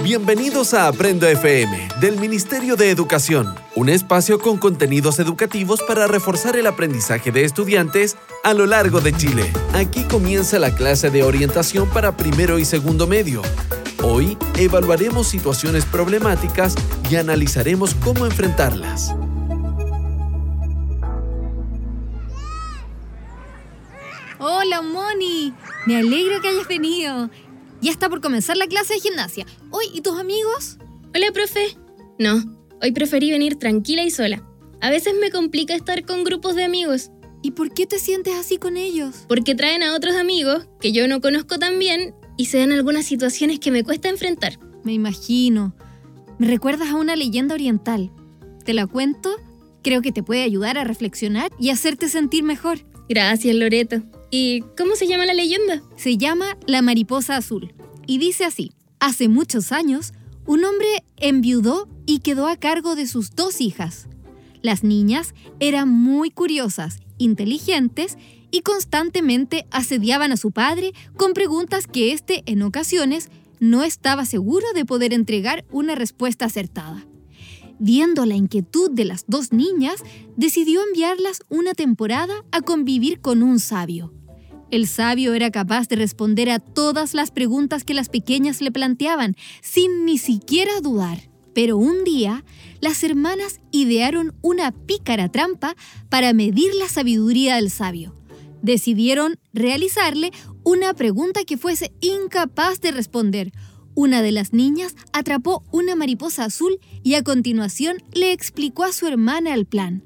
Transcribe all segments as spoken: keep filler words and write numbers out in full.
Bienvenidos a Aprendo F M, del Ministerio de Educación, un espacio con contenidos educativos para reforzar el aprendizaje de estudiantes a lo largo de Chile. Aquí comienza la clase de orientación para primero y segundo medio. Hoy evaluaremos situaciones problemáticas y analizaremos cómo enfrentarlas. Hola, Moni. Me alegro que hayas venido. Ya está por comenzar la clase de gimnasia. Hoy, ¿y tus amigos? Hola, profe. No, hoy preferí venir tranquila y sola. A veces me complica estar con grupos de amigos. ¿Y por qué te sientes así con ellos? Porque traen a otros amigos que yo no conozco tan bien y se dan algunas situaciones que me cuesta enfrentar. Me imagino. Me recuerdas a una leyenda oriental. ¿Te la cuento? Creo que te puede ayudar a reflexionar y hacerte sentir mejor. Gracias, Loreto. ¿Y cómo se llama la leyenda? Se llama La Mariposa Azul y dice así: hace muchos años, un hombre enviudó y quedó a cargo de sus dos hijas. Las niñas eran muy curiosas, inteligentes y constantemente asediaban a su padre con preguntas que éste, en ocasiones, no estaba seguro de poder entregar una respuesta acertada. Viendo la inquietud de las dos niñas, decidió enviarlas una temporada a convivir con un sabio. El sabio era capaz de responder a todas las preguntas que las pequeñas le planteaban, sin ni siquiera dudar. Pero un día, las hermanas idearon una pícara trampa para medir la sabiduría del sabio. Decidieron realizarle una pregunta que fuese incapaz de responder. Una de las niñas atrapó una mariposa azul y a continuación le explicó a su hermana el plan.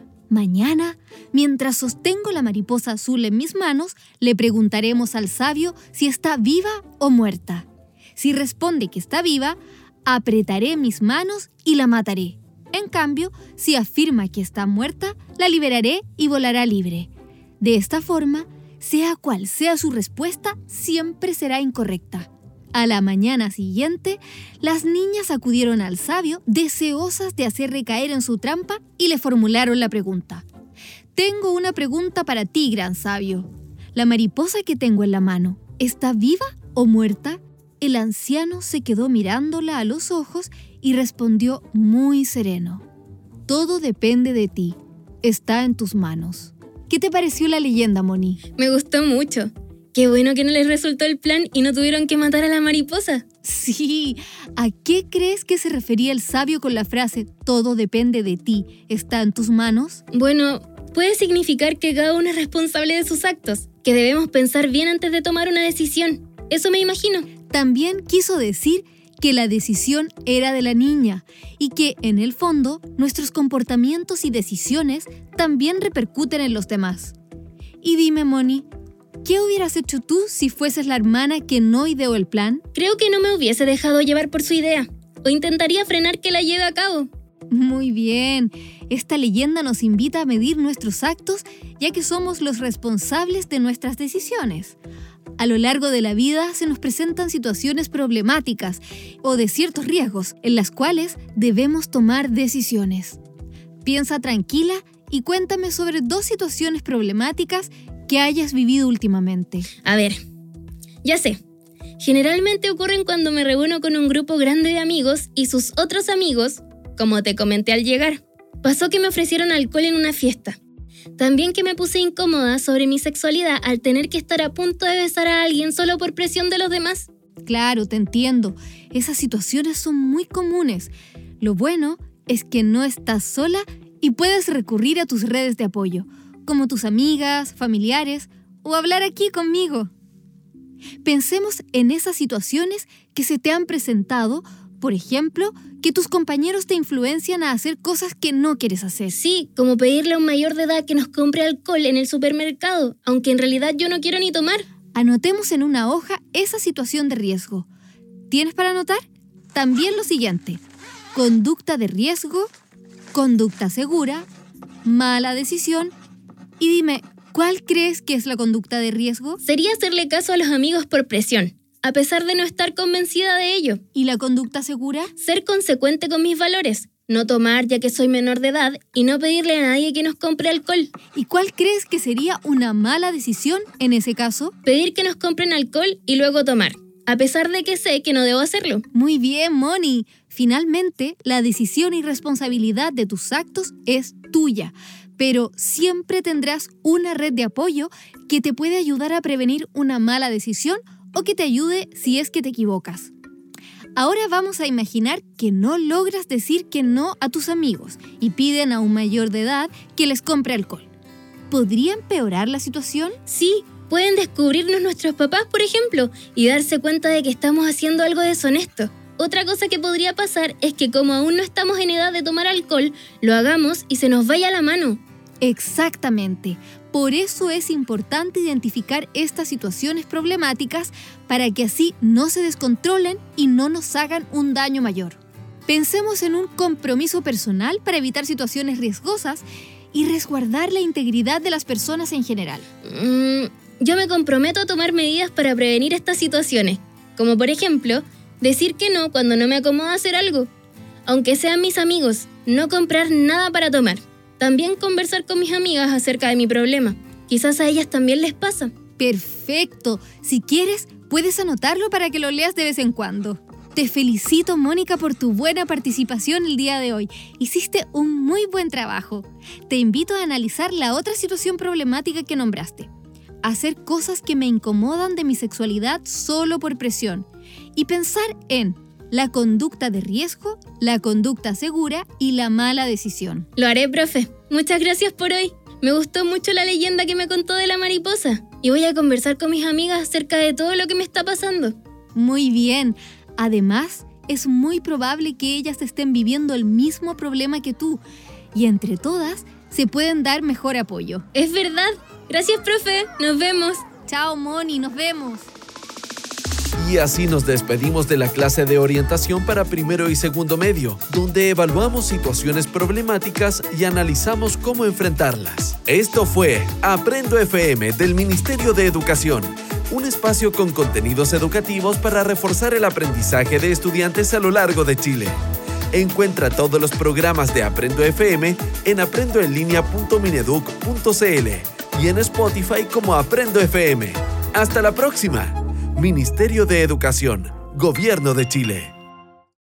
Mañana, mientras sostengo la mariposa azul en mis manos, le preguntaremos al sabio si está viva o muerta. Si responde que está viva, apretaré mis manos y la mataré. En cambio, si afirma que está muerta, la liberaré y volará libre. De esta forma, sea cual sea su respuesta, siempre será incorrecta. A la mañana siguiente, las niñas acudieron al sabio, deseosas de hacer recaer en su trampa, y le formularon la pregunta. Tengo una pregunta para ti, gran sabio. La mariposa que tengo en la mano, ¿está viva o muerta? El anciano se quedó mirándola a los ojos y respondió muy sereno. Todo depende de ti. Está en tus manos. ¿Qué te pareció la leyenda, Moni? Me gustó mucho. Qué bueno que no les resultó el plan y no tuvieron que matar a la mariposa. Sí, ¿a qué crees que se refería el sabio con la frase «todo depende de ti, está en tus manos»? Bueno, puede significar que cada uno es responsable de sus actos, que debemos pensar bien antes de tomar una decisión. Eso me imagino. También quiso decir que la decisión era de la niña y que, en el fondo, nuestros comportamientos y decisiones también repercuten en los demás. Y dime, Moni, ¿qué hubieras hecho tú si fueses la hermana que no ideó el plan? Creo que no me hubiese dejado llevar por su idea, o intentaría frenar que la lleve a cabo. Muy bien. Esta leyenda nos invita a medir nuestros actos, ya que somos los responsables de nuestras decisiones. A lo largo de la vida se nos presentan situaciones problemáticas o de ciertos riesgos, en las cuales debemos tomar decisiones. Piensa tranquila y cuéntame sobre dos situaciones problemáticas que hayas vivido últimamente. A ver, ya sé. Generalmente ocurren cuando me reúno con un grupo grande de amigos y sus otros amigos, como te comenté al llegar. Pasó que me ofrecieron alcohol en una fiesta. También que me puse incómoda sobre mi sexualidad al tener que estar a punto de besar a alguien solo por presión de los demás. Claro, te entiendo. Esas situaciones son muy comunes. Lo bueno es que no estás sola y puedes recurrir a tus redes de apoyo, como tus amigas, familiares, o hablar aquí conmigo. Pensemos en esas situaciones que se te han presentado, por ejemplo, que tus compañeros te influencian a hacer cosas que no quieres hacer. Sí, como pedirle a un mayor de edad que nos compre alcohol en el supermercado, aunque en realidad yo no quiero ni tomar. Anotemos en una hoja esa situación de riesgo. ¿Tienes para anotar? También lo siguiente: conducta de riesgo, conducta segura, mala decisión. Y dime, ¿cuál crees que es la conducta de riesgo? Sería hacerle caso a los amigos por presión, a pesar de no estar convencida de ello. ¿Y la conducta segura? Ser consecuente con mis valores, no tomar ya que soy menor de edad y no pedirle a nadie que nos compre alcohol. ¿Y cuál crees que sería una mala decisión en ese caso? Pedir que nos compren alcohol y luego tomar, a pesar de que sé que no debo hacerlo. Muy bien, Moni. Finalmente, la decisión y responsabilidad de tus actos es tuya, pero siempre tendrás una red de apoyo que te puede ayudar a prevenir una mala decisión o que te ayude si es que te equivocas. Ahora vamos a imaginar que no logras decir que no a tus amigos y piden a un mayor de edad que les compre alcohol. ¿Podría empeorar la situación? Sí, pueden descubrirnos nuestros papás, por ejemplo, y darse cuenta de que estamos haciendo algo deshonesto. Otra cosa que podría pasar es que como aún no estamos en edad de tomar alcohol, lo hagamos y se nos vaya la mano. Exactamente. Por eso es importante identificar estas situaciones problemáticas para que así no se descontrolen y no nos hagan un daño mayor. Pensemos en un compromiso personal para evitar situaciones riesgosas y resguardar la integridad de las personas en general. Mm, yo me comprometo a tomar medidas para prevenir estas situaciones, como por ejemplo, decir que no cuando no me acomoda hacer algo, aunque sean mis amigos, no comprar nada para tomar. También conversar con mis amigas acerca de mi problema. Quizás a ellas también les pasa. Perfecto. Si quieres, puedes anotarlo para que lo leas de vez en cuando. Te felicito, Mónica, por tu buena participación el día de hoy. Hiciste un muy buen trabajo. Te invito a analizar la otra situación problemática que nombraste. Hacer cosas que me incomodan de mi sexualidad solo por presión. Y pensar en la conducta de riesgo, la conducta segura y la mala decisión. Lo haré, profe. Muchas gracias por hoy. Me gustó mucho la leyenda que me contó de la mariposa. Y voy a conversar con mis amigas acerca de todo lo que me está pasando. Muy bien. Además, es muy probable que ellas estén viviendo el mismo problema que tú. Y entre todas, se pueden dar mejor apoyo. Es verdad. Gracias, profe. Nos vemos. Chao, Moni. Nos vemos. Y así nos despedimos de la clase de orientación para primero y segundo medio, donde evaluamos situaciones problemáticas y analizamos cómo enfrentarlas. Esto fue Aprendo F M del Ministerio de Educación, un espacio con contenidos educativos para reforzar el aprendizaje de estudiantes a lo largo de Chile. Encuentra todos los programas de Aprendo F M en aprendo en línea punto mineduc punto c l y en Spotify como Aprendo F M. ¡Hasta la próxima! Ministerio de Educación, Gobierno de Chile.